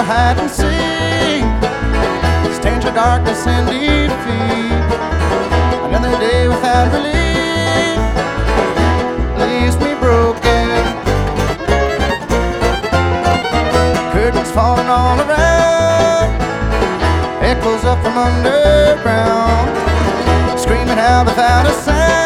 hide and seek, stench of darkness and defeat. Another day without relief leaves me broken. Curtains falling all around, echoes up from underground, screaming out without a sound.